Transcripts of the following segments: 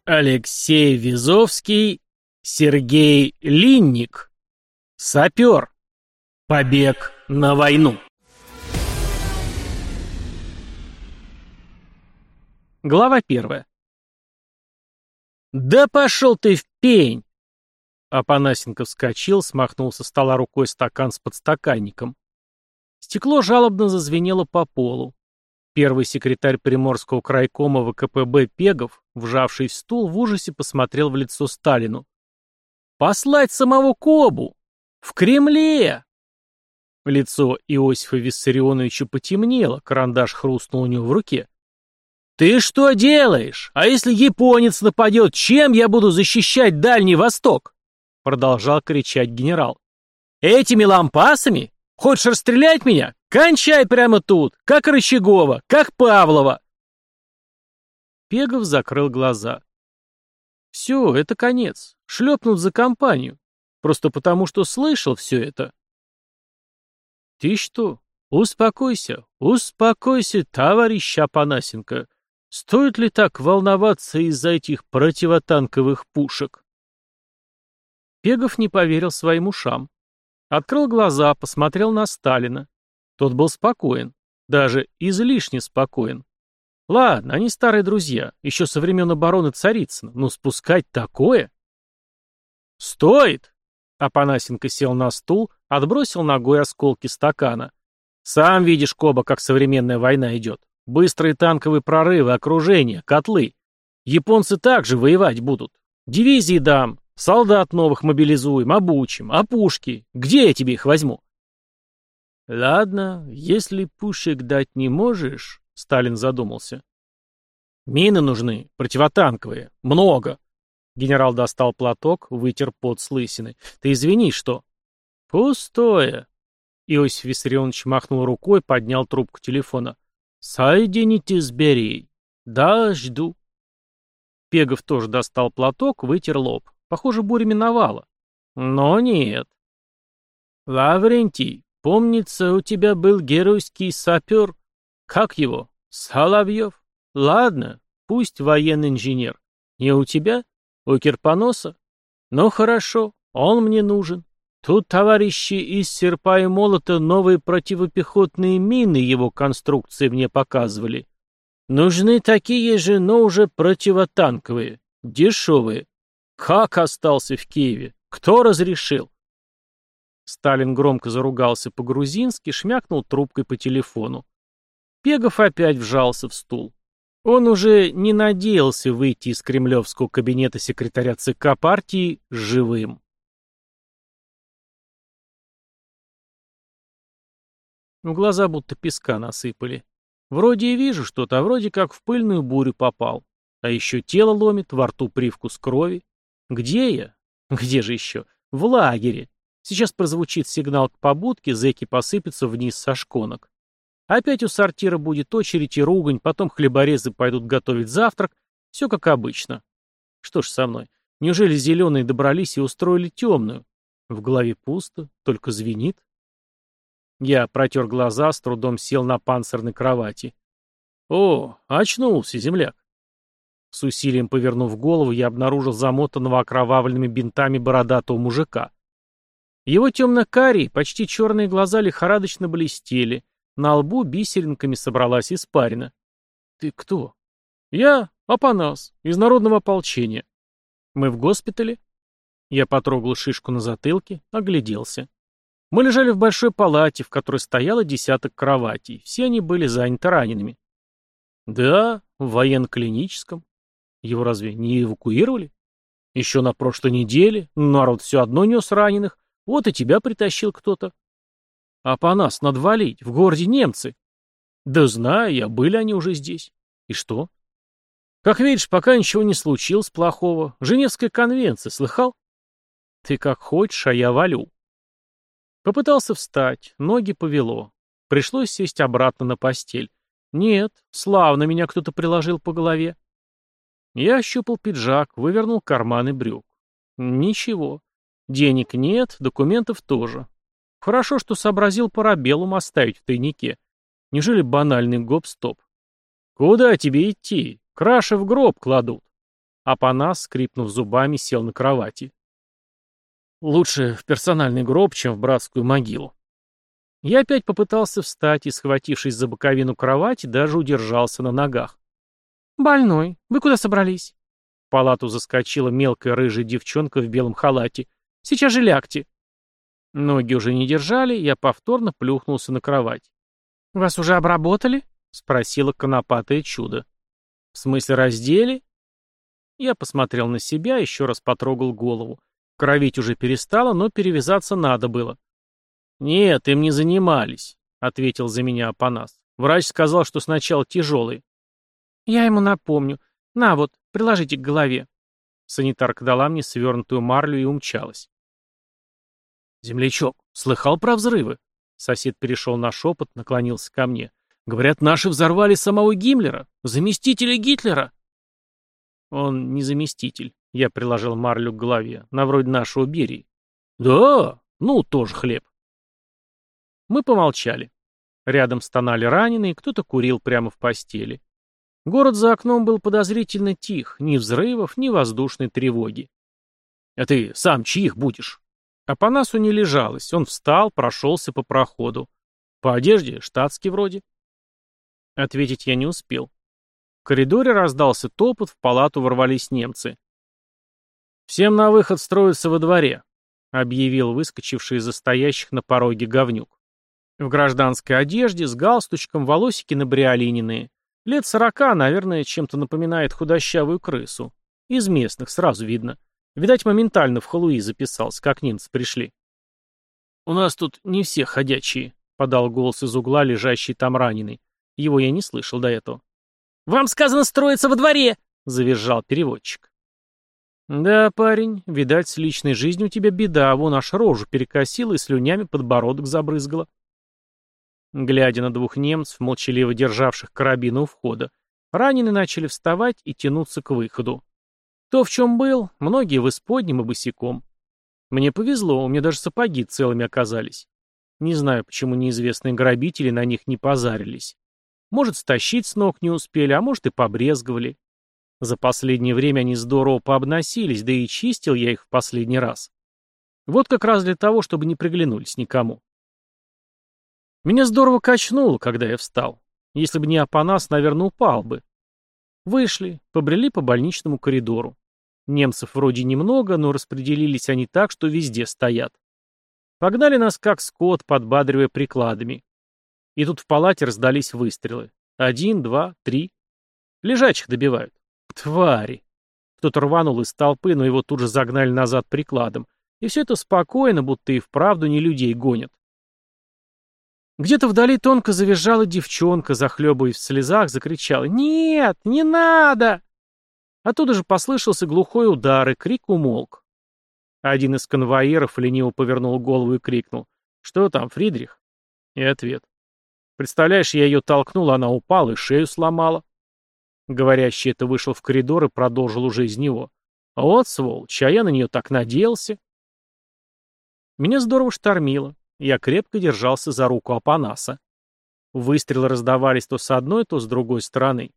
Алексей Визовский, Сергей Линник. Сапер. Побег на войну. Глава 1. «Да пошел ты в пень!» Апанасенко вскочил, смахнул со стола рукой стакан с подстаканником. Стекло жалобно зазвенело по полу. Первый секретарь Приморского крайкома ВКПБ Пегов, вжавший в стул, в ужасе посмотрел в лицо Сталину. «Послать самого Кобу! В Кремле!» Лицо Иосифа Виссарионовича потемнело, карандаш хрустнул у него в руке. «Ты что делаешь? А если японец нападет, чем я буду защищать Дальний Восток?» Продолжал кричать генерал. «Этими лампасами? Хочешь расстрелять меня? Кончай прямо тут, как Рычагова, как Павлова!» Пегов закрыл глаза. «Все, это конец. Шлепнут за компанию. Просто потому, что слышал все это». «Ты что? Успокойся, успокойся, товарищ Апанасенко. Стоит ли так волноваться из-за этих противотанковых пушек?» Пегов не поверил своим ушам. Открыл глаза, посмотрел на Сталина. Тот был спокоен, даже излишне спокоен. Ладно, они старые друзья, еще со времен обороны Царицына, но спускать такое? «Стоит!» Апанасенко сел на стул, отбросил ногой осколки стакана. «Сам видишь, Коба, как современная война идет. Быстрые танковые прорывы, окружения, котлы. Японцы также воевать будут. Дивизии дам, солдат новых мобилизуем, обучим, а пушки? Где я тебе их возьму?» «Ладно, если пушек дать не можешь», — Сталин задумался. «Мины нужны, противотанковые, много». Генерал достал платок, вытер пот с лысины. «Ты извини, что?» «Пустое». Иосиф Виссарионович махнул рукой, поднял трубку телефона. «Соедините с Берией. Да, жду». Пегов тоже достал платок, вытер лоб. Похоже, буря миновала. Но нет. «Лаврентий, помнится, у тебя был геройский сапер. Как его? Соловьев? Ладно, пусть военный инженер. Не у тебя? У Кирпоноса? Ну хорошо, он мне нужен. Тут товарищи из серпа и молота новые противопехотные мины его конструкции мне показывали. Нужны такие же, но уже противотанковые, дешевые. Как остался в Киеве? Кто разрешил?» Сталин громко заругался по-грузински, шмякнул трубкой по телефону. Пегов опять вжался в стул. Он уже не надеялся выйти из кремлевского кабинета секретаря ЦК партии живым. В глаза будто песка насыпали. Вроде и вижу что-то, а вроде как в пыльную бурю попал. А еще тело ломит, во рту привкус крови. Где я? Где же еще? В лагере. Сейчас прозвучит сигнал к побудке, зэки посыпятся вниз со шконок. Опять у сортира будет очередь и ругань, потом хлеборезы пойдут готовить завтрак. Все как обычно. Что ж со мной? Неужели зеленые добрались и устроили темную? В голове пусто, только звенит. Я протер глаза, с трудом сел на панцирной кровати. О, очнулся земляк. С усилием повернув голову, я обнаружил замотанного окровавленными бинтами бородатого мужика. Его темно-карие, почти черные глаза лихорадочно блестели. На лбу бисеринками собралась испарина. «Ты кто?» «Я Апанас, из народного ополчения». «Мы в госпитале?» Я потрогал шишку на затылке, огляделся. Мы лежали в большой палате, в которой стояло десяток кроватей. Все они были заняты ранеными. «Да, в военно-клиническом. Его разве не эвакуировали? Еще на прошлой неделе народ все одно нес раненых. Вот и тебя притащил кто-то». «А по нас надо валить, в городе немцы». «Да знаю я, были они уже здесь». «И что?» «Как видишь, пока ничего не случилось плохого. Женевская конвенция, слыхал?» «Ты как хочешь, а я валю». Попытался встать, ноги повело. Пришлось сесть обратно на постель. Нет, славно меня кто-то приложил по голове. Я ощупал пиджак, вывернул карманы брюк. Ничего. Денег нет, документов тоже. Хорошо, что сообразил парабеллум оставить в тайнике. Неужели банальный гоп-стоп? Куда тебе идти? Краши в гроб кладут. Апанас, скрипнув зубами, сел на кровати. Лучше в персональный гроб, чем в братскую могилу. Я опять попытался встать и, схватившись за боковину кровати, даже удержался на ногах. «Больной, вы куда собрались?» В палату заскочила мелкая рыжая девчонка в белом халате. «Сейчас же лягте». Ноги уже не держали, я повторно плюхнулся на кровать. «Вас уже обработали?» — спросила конопатое чудо. «В смысле раздели?» Я посмотрел на себя, еще раз потрогал голову. Кровить уже перестало, но перевязаться надо было. «Нет, им не занимались», — ответил за меня Апанас. «Врач сказал, что сначала тяжелый». «Я ему напомню. На вот, приложите к голове». Санитарка дала мне свернутую марлю и умчалась. «Землячок, слыхал про взрывы?» Сосед перешел на шепот, наклонился ко мне. «Говорят, наши взорвали самого Гиммлера, заместителя Гитлера». «Он не заместитель», — я приложил марлю к голове, на вроде нашего Берии. «Да? Ну, тоже хлеб». Мы помолчали. Рядом стонали раненые, кто-то курил прямо в постели. Город за окном был подозрительно тих, ни взрывов, ни воздушной тревоги. «А ты сам чьих будешь?» Апанасу не лежалось, он встал, прошелся по проходу. По одежде штатский вроде. Ответить я не успел. В коридоре раздался топот, в палату ворвались немцы. «Всем на выход строиться во дворе», — объявил выскочивший из-за стоящих на пороге говнюк. В гражданской одежде, с галстучком, волосики набриолининые. Лет 40, наверное, чем-то напоминает худощавую крысу. Из местных, сразу видно. Видать, моментально в халуи записался, как немцы пришли. «У нас тут не все ходячие», — подал голос из угла, лежащий там раненый. Его я не слышал до этого. «Вам сказано строиться во дворе!» — завизжал переводчик. «Да, парень, видать, с личной жизнью у тебя беда, вон аж рожу перекосила и слюнями подбородок забрызгала». Глядя на двух немцев, молчаливо державших карабины у входа, раненые начали вставать и тянуться к выходу. Кто в чем был, многие в исподнем и босиком. Мне повезло, у меня даже сапоги целыми оказались. Не знаю, почему неизвестные грабители на них не позарились. Может, стащить с ног не успели, а может и побрезговали. За последнее время они здорово пообносились, да и чистил я их в последний раз. Вот как раз для того, чтобы не приглянулись никому. Меня здорово качнуло, когда я встал. Если бы не Апанас, наверное, упал бы. Вышли, побрели по больничному коридору. Немцев вроде немного, но распределились они так, что везде стоят. Погнали нас как скот, подбадривая прикладами. И тут в палате раздались выстрелы. 1, 2, 3. Лежачих добивают. Твари. Кто-то рванул из толпы, но его тут же загнали назад прикладом. И все это спокойно, будто и вправду не людей гонят. Где-то вдали тонко завизжала девчонка, захлебываясь в слезах, закричала: «Нет, не надо!» Оттуда же послышался глухой удар, и крик умолк. Один из конвоиров лениво повернул голову и крикнул: «Что там, Фридрих?» И ответ: «Представляешь, я ее толкнул, она упала и шею сломала». Говорящий это вышел в коридор и продолжил уже из него: «Вот сволочь, а я на нее так надеялся». Меня здорово штормило. Я крепко держался за руку Апанаса. Выстрелы раздавались то с одной, то с другой стороны.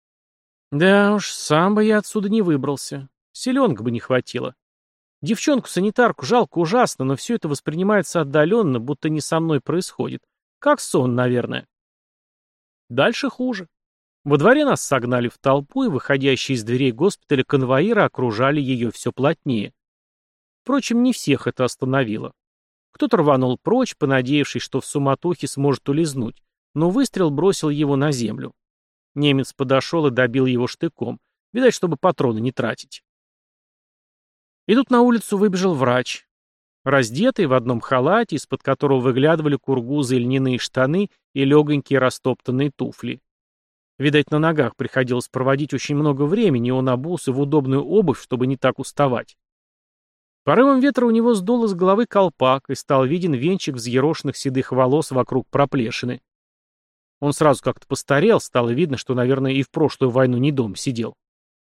Да уж, сам бы я отсюда не выбрался. Селенок бы не хватило. Девчонку-санитарку жалко ужасно, но все это воспринимается отдаленно, будто не со мной происходит. Как сон, наверное. Дальше хуже. Во дворе нас согнали в толпу, и выходящие из дверей госпиталя конвоиры окружали ее все плотнее. Впрочем, не всех это остановило. Кто-то рванул прочь, понадеявшись, что в суматохе сможет улизнуть, но выстрел бросил его на землю. Немец подошел и добил его штыком, видать, чтобы патроны не тратить. И тут на улицу выбежал врач. Раздетый, в одном халате, из-под которого выглядывали кургузы и льняные штаны и легонькие растоптанные туфли. Видать, на ногах приходилось проводить очень много времени, и он обулся в удобную обувь, чтобы не так уставать. Порывом ветра у него сдуло с головы колпак, и стал виден венчик взъерошенных седых волос вокруг проплешины. Он сразу как-то постарел, стало видно, что, наверное, и в прошлую войну не дома сидел.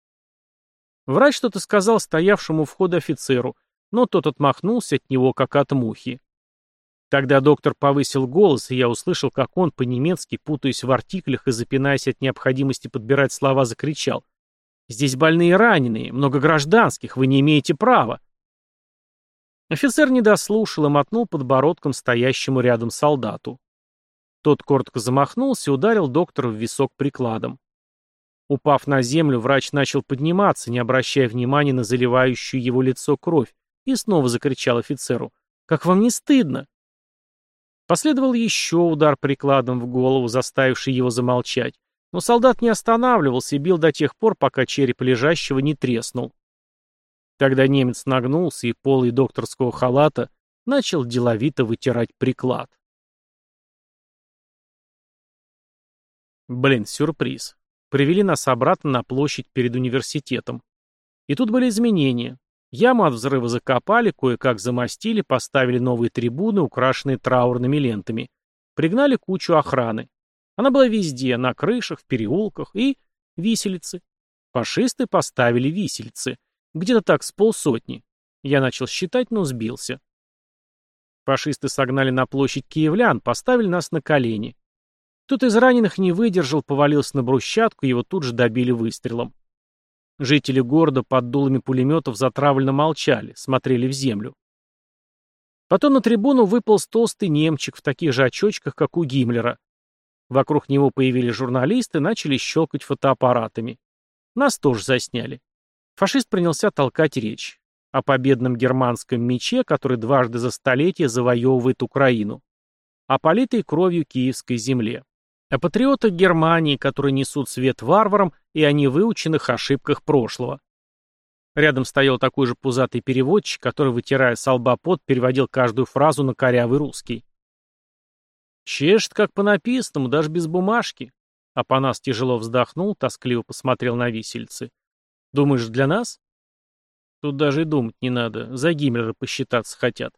Врач что-то сказал стоявшему у входа офицеру, но тот отмахнулся от него, как от мухи. Тогда доктор повысил голос, и я услышал, как он, по-немецки, путаясь в артиклях и запинаясь от необходимости подбирать слова, закричал: Здесь больные и раненые, много гражданских, вы не имеете права». Офицер не дослушал и мотнул подбородком стоящему рядом солдату. Тот коротко замахнулся и ударил доктора в висок прикладом. Упав на землю, врач начал подниматься, не обращая внимания на заливающую его лицо кровь, и снова закричал офицеру: «Как вам не стыдно?» Последовал еще удар прикладом в голову, заставивший его замолчать, но солдат не останавливался и бил до тех пор, пока череп лежащего не треснул. Тогда немец нагнулся и полой докторского халата начал деловито вытирать приклад. Блин, сюрприз. Привели нас обратно на площадь перед университетом. И тут были изменения. Яму от взрыва закопали, кое-как замостили, поставили новые трибуны, украшенные траурными лентами. Пригнали кучу охраны. Она была везде, на крышах, в переулках и виселицы. Фашисты поставили виселицы. Где-то так с полсотни. Я начал считать, но сбился. Фашисты согнали на площадь киевлян, поставили нас на колени. Кто-то из раненых не выдержал, повалился на брусчатку, его тут же добили выстрелом. Жители города под дулами пулеметов затравленно молчали, смотрели в землю. Потом на трибуну выполз толстый немчик в таких же очочках, как у Гиммлера. Вокруг него появились журналисты, начали щелкать фотоаппаратами. Нас тоже засняли. Фашист принялся толкать речь о победном германском мече, который дважды за столетие завоевывает Украину, о политой кровью киевской земле, о патриотах Германии, которые несут свет варварам, и о невыученных ошибках прошлого. Рядом стоял такой же пузатый переводчик, который, вытирая со лба пот, переводил каждую фразу на корявый русский. «Чешет, как по написанному, даже без бумажки». Апанас тяжело вздохнул, тоскливо посмотрел на висельцы. «Думаешь, для нас?» «Тут даже и думать не надо, за Гиммлера посчитаться хотят».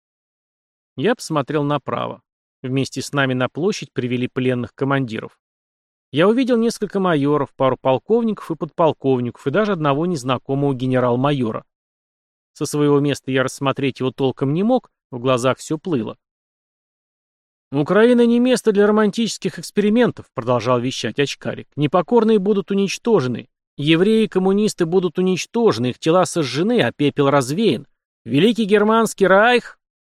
Я посмотрел направо. Вместе с нами на площадь привели пленных командиров. Я увидел несколько майоров, пару полковников и подполковников, и даже одного незнакомого генерал-майора. Со своего места я рассмотреть его толком не мог, в глазах все плыло. «Украина не место для романтических экспериментов», — продолжал вещать очкарик. «Непокорные будут уничтожены. Евреи и коммунисты будут уничтожены, их тела сожжены, а пепел развеян. Великий германский райх...»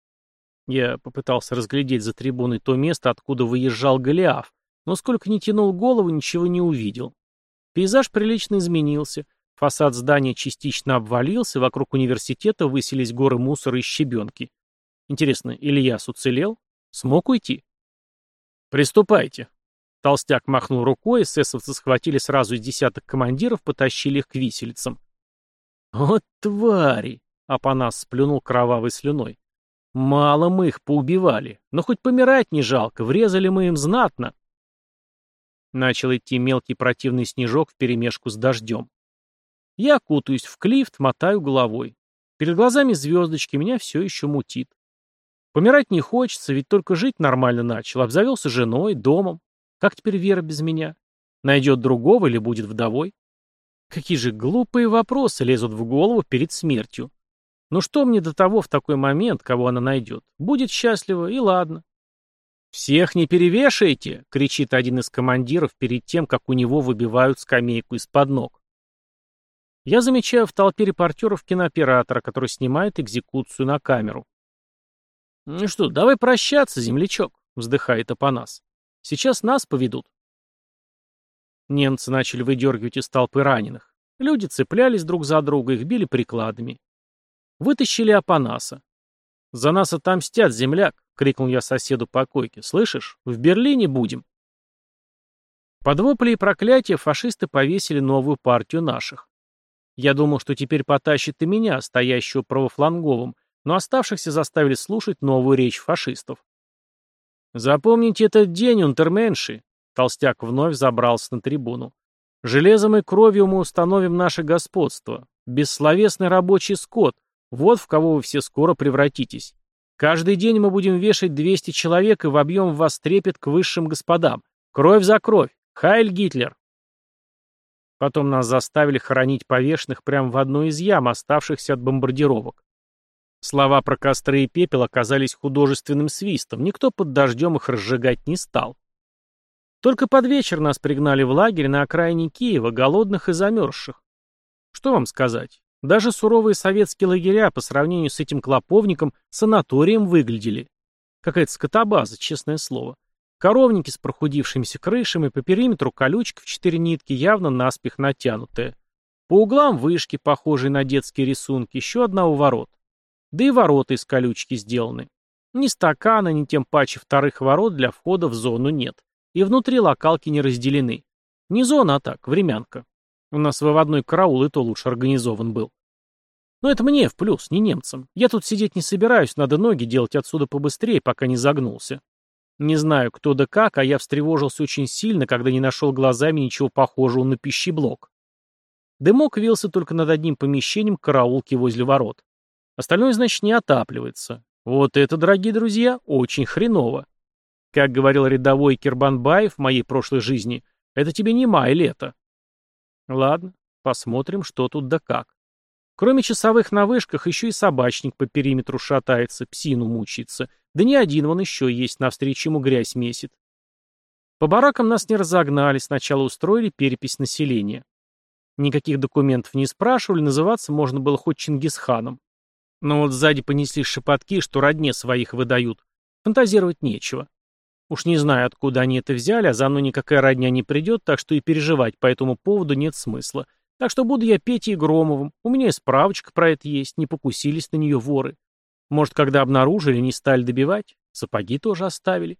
Я попытался разглядеть за трибуной то место, откуда выезжал Голиаф, но сколько ни тянул голову, ничего не увидел. Пейзаж прилично изменился, фасад здания частично обвалился, вокруг университета высились горы мусора и щебенки. Интересно, Ильяс уцелел? Смог уйти? «Приступайте». Толстяк махнул рукой, эсэсовцы схватили сразу из десяток командиров, потащили их к виселицам. «Вот твари!» — Апанас сплюнул кровавой слюной. «Мало мы их поубивали, но хоть помирать не жалко, врезали мы им знатно». Начал идти мелкий противный снежок вперемешку с дождем. Я кутаюсь в клифт, мотаю головой. Перед глазами звездочки, меня все еще мутит. Помирать не хочется, ведь только жить нормально начал, обзавелся женой, домом. Как теперь Вера без меня? Найдет другого или будет вдовой? Какие же глупые вопросы лезут в голову перед смертью. Ну что мне до того в такой момент, кого она найдет? Будет счастлива, и ладно. «Всех не перевешаете!» — кричит один из командиров перед тем, как у него выбивают скамейку из-под ног. Я замечаю в толпе репортеров кинооператора, который снимает экзекуцию на камеру. «Ну что, давай прощаться, землячок», — вздыхает Апанас. «Сейчас нас поведут». Немцы начали выдергивать из толпы раненых. Люди цеплялись друг за друга, их били прикладами. Вытащили Апанаса. «За нас отомстят, земляк!» — крикнул я соседу по койке. «Слышишь? В Берлине будем!» Под вопли и проклятия фашисты повесили новую партию наших. Я думал, что теперь потащит и меня, стоящего правофланговым, но оставшихся заставили слушать новую речь фашистов. «Запомните этот день, унтерменши!» Толстяк вновь забрался на трибуну. «Железом и кровью мы установим наше господство. Бессловесный рабочий скот. Вот в кого вы все скоро превратитесь. Каждый день мы будем вешать 200 человек и вобьем в вас трепет к высшим господам. Кровь за кровь! Хайль Гитлер!» Потом нас заставили хоронить повешенных прямо в одной из ям, оставшихся от бомбардировок. Слова про костры и пепел оказались художественным свистом, никто под дождем их разжигать не стал. Только под вечер нас пригнали в лагерь на окраине Киева, голодных и замерзших. Что вам сказать? Даже суровые советские лагеря по сравнению с этим клоповником санаторием выглядели. Какая-то скотобаза, честное слово. Коровники с прохудившимися крышами, по периметру колючка в 4 нитки, явно наспех натянутая. По углам вышки, похожие на детские рисунки, еще одна у ворот. Да и ворота из колючки сделаны. Ни стакана, ни тем паче вторых ворот для входа в зону нет. И внутри локалки не разделены. Не зона, а так, времянка. У нас выводной караул и то лучше организован был. Но это мне в плюс, не немцам. Я тут сидеть не собираюсь, надо ноги делать отсюда побыстрее, пока не загнулся. Не знаю, кто да как, а я встревожился очень сильно, когда не нашел глазами ничего похожего на пищеблок. Дымок вился только над одним помещением караулки возле ворот. Остальное, значит, не отапливается. Вот это, дорогие друзья, очень хреново. Как говорил рядовой Кирбанбаев в моей прошлой жизни, это тебе не май, лето. Ладно, посмотрим, что тут да как. Кроме часовых на вышках, еще и собачник по периметру шатается, псину мучается. Да не один вон еще есть, навстречу ему грязь месит. По баракам нас не разогнали, сначала устроили перепись населения. Никаких документов не спрашивали, называться можно было хоть Чингисханом. Но вот сзади понеслись шепотки, что родне своих выдают. Фантазировать нечего. Уж не знаю, откуда они это взяли, а за мной никакая родня не придет, так что и переживать по этому поводу нет смысла. Так что буду я Петей Громовым, у меня и справочка про это есть, не покусились на нее воры. Может, когда обнаружили, не стали добивать, сапоги тоже оставили.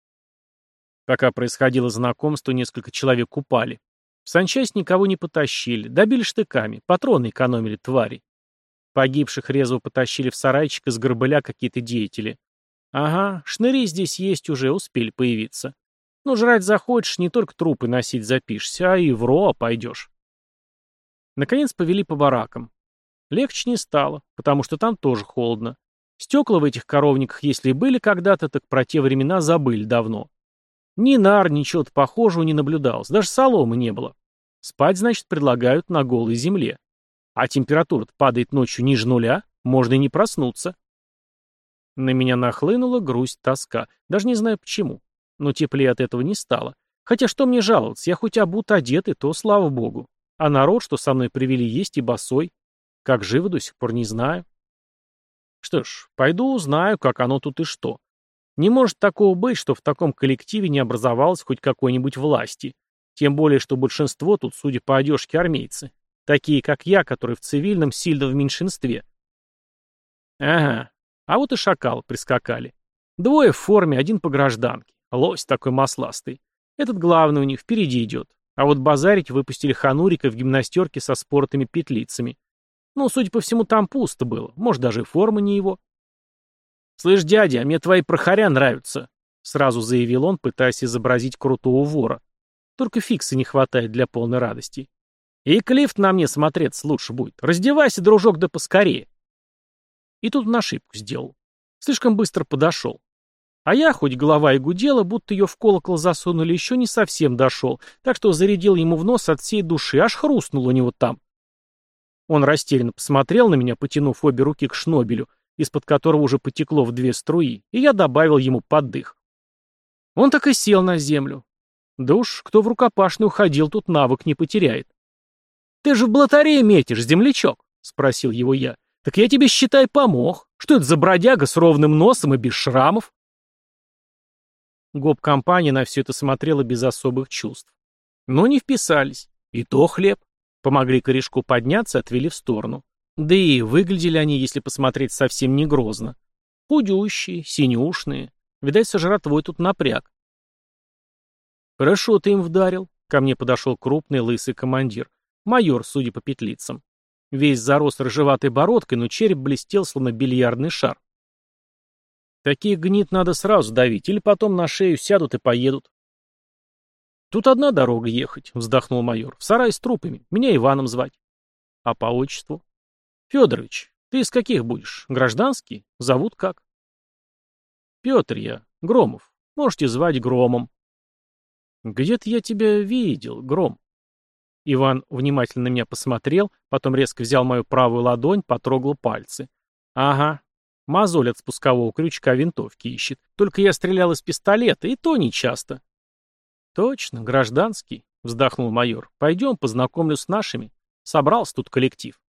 Пока происходило знакомство, несколько человек упали. В санчасть никого не потащили, добили штыками, патроны экономили, твари. Погибших резво потащили в сарайчик из горбыля какие-то деятели. Ага, шныри здесь есть уже, успели появиться. Ну, жрать захочешь, не только трупы носить запишешься, а и в РОА пойдешь. Наконец повели по баракам. Легче не стало, потому что там тоже холодно. Стекла в этих коровниках, если и были когда-то, так про те времена забыли давно. Ни нар, ни чего-то похожего не наблюдалось, даже соломы не было. Спать, значит, предлагают на голой земле. А температура падает ночью ниже нуля, можно и не проснуться. На меня нахлынула грусть, тоска. Даже не знаю почему. Но теплее от этого не стало. Хотя что мне жаловаться, я хоть обут одет, и то слава богу. А народ, что со мной привели, есть и босой. Как живо, до сих пор не знаю. Что ж, пойду узнаю, как оно тут и что. Не может такого быть, что в таком коллективе не образовалось хоть какой-нибудь власти. Тем более, что большинство тут, судя по одежке, армейцы. Такие, как я, которые в цивильном сильно в меньшинстве. Ага, а вот и шакалы прискакали. Двое в форме, один по гражданке. Лось такой масластый. Этот главный у них впереди идет. А вот базарить выпустили ханурика в гимнастерке со споротыми петлицами. Ну, судя по всему, там пусто было. Может, даже и форма не его. «Слышь, дядя, а мне твои прохоря нравятся», — сразу заявил он, пытаясь изобразить крутого вора. Только фикса не хватает для полной радости. «И клифт на мне смотреться лучше будет. Раздевайся, дружок, да поскорее». И тут он ошибку сделал. Слишком быстро подошел. А я, хоть голова и гудела, будто ее в колокол засунули, еще не совсем дошел, так что зарядил ему в нос от всей души, аж хрустнул у него там. Он растерянно посмотрел на меня, потянув обе руки к шнобелю, из-под которого уже потекло в 2 струи, и я добавил ему поддых. Он так и сел на землю. Да уж, кто в рукопашную ходил, тут навык не потеряет. «Ты же в блатарее метишь, землячок?» — спросил его я. «Так я тебе, считай, помог. Что это за бродяга с ровным носом и без шрамов?» Гоп-компания на все это смотрела без особых чувств. Но не вписались. И то хлеб. Помогли корешку подняться, отвели в сторону. Да и выглядели они, если посмотреть, совсем не грозно. Худющие, синюшные. Видать, со жратвой тут напряг. «Хорошо ты им вдарил», — ко мне подошел крупный лысый командир. Майор, судя по петлицам. Весь зарос рыжеватой бородкой, но череп блестел, словно бильярдный шар. «Таких гнид надо сразу давить, или потом на шею сядут и поедут». «Тут одна дорога ехать», — вздохнул майор. «В сарай с трупами. Меня Иваном звать». «А по отчеству?» «Федорович, ты из каких будешь? Гражданский? Зовут как?» «Петр я. Громов. Можете звать Громом». «Где-то я тебя видел, Гром». Иван внимательно на меня посмотрел, потом резко взял мою правую ладонь, потрогал пальцы. «Ага. Мозоль от спускового крючка винтовки ищет. Только я стрелял из пистолета, и то нечасто». «Точно, гражданский», — вздохнул майор. «Пойдем, познакомлю с нашими. Собрался тут коллектив.